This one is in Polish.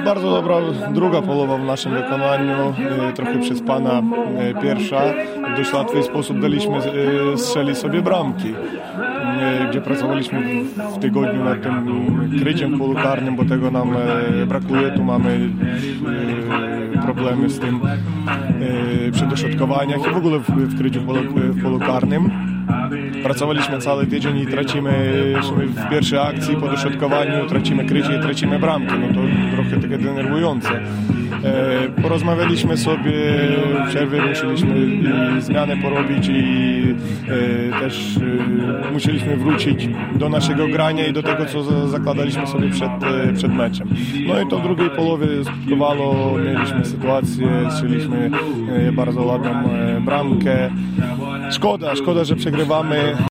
bardzo dobra druga połowa w naszym wykonaniu, trochę przespana pierwsza. W dość łatwy sposób daliśmy strzelić sobie bramki, gdzie pracowaliśmy w tygodniu nad tym kryciem w polu karnym, bo tego nam brakuje. Tu mamy problemy z tym przy dośrodkowaniach i w ogóle w kryciu w polu karnym. Pracowaliśmy cały tydzień i tracimy w pierwszej akcji po dośrodkowaniu, tracimy krycie i tracimy bramkę. No to trochę takie denerwujące. Porozmawialiśmy sobie w przerwie, musieliśmy zmianę porobić i też musieliśmy wrócić do naszego grania i do tego, co zakładaliśmy sobie przed meczem. No i to w drugiej połowie skutkowało, mieliśmy sytuację, strzeliśmy bardzo ładną bramkę. Szkoda, że przegrywamy.